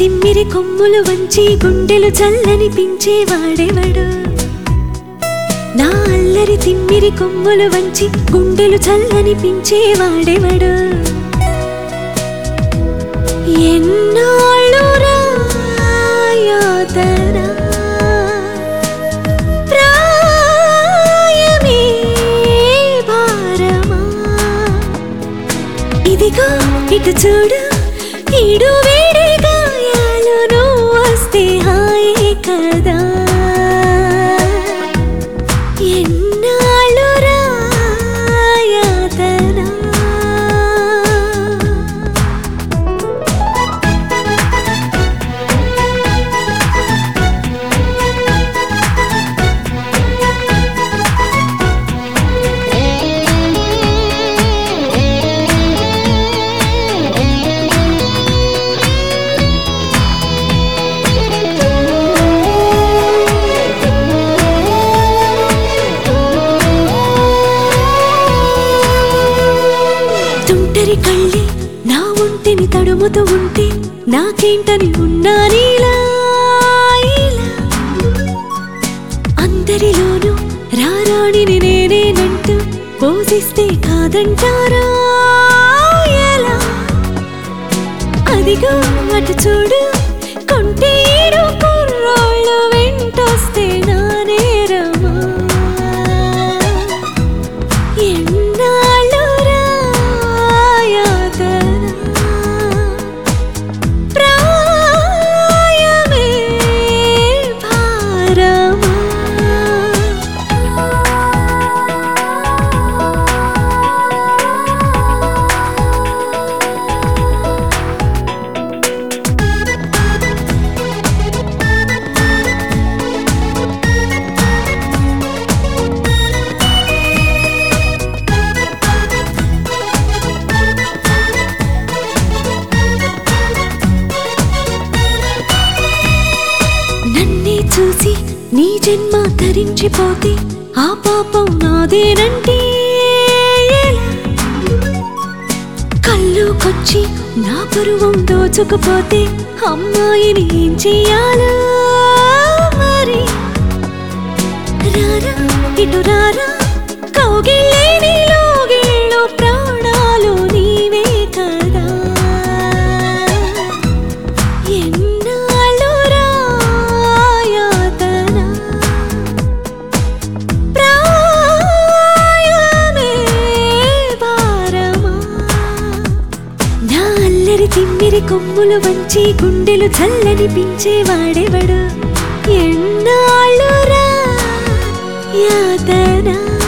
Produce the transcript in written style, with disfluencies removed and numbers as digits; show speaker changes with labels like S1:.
S1: తిమ్మిరి కొమ్ములు వంచి గుండెలు చల్లనిపించేవాడెవడు నా అల్లరి తిమ్మిరి కొమ్ములు వంచి గుండెలు చల్లనిపించేవాడెవడు ఎన్నాళ్ళు రాయాతనా ప్రాయమే భారమా ఇదిగో ఇటు చూడు ఈడు వేడి గాయాలు నువ్వు వస్తే హాయే కదా ఎన్నాళ్ళు రాయాతనా తుంటరి కళ్ళి నా ఒంటిని తడుముతూ ఉంటే నాకేంటని ఉన్నా నీలా అందరిలోనూ రారాణిని నేనేనంటూ పోజిస్తే కాదంటారా ఎలా అదిగో అటు చూడు కొంటేడు కుర్రోళ్ళు వెంటొస్తే నా నేరమా ఎన్నాళ్ళు రాయాతనా ప్రాయమే భారమా నన్నే చూసి నీ జన్మ ధరించిపోతే ఆ పాపం నాదేనంటే ఎలా కల్లోకొచ్చి నా పరువం దోచుకుపోతే అమ్మాయిని ఏం చెయ్యాలో మరి రారా ఇటు రారా కౌగిళ్ళే నీలోగిళ్ళు ప్రాణాలు నీవే కదా ఎన్నాళ్ళు రాయాతనా ప్రాయమే భారమా నా అల్లరి తిమ్మిరి కొమ్ములు వంచి గుండెలు చల్లనిపించేవాడెవడు ఎన్నాళ్ళు రాయాతనా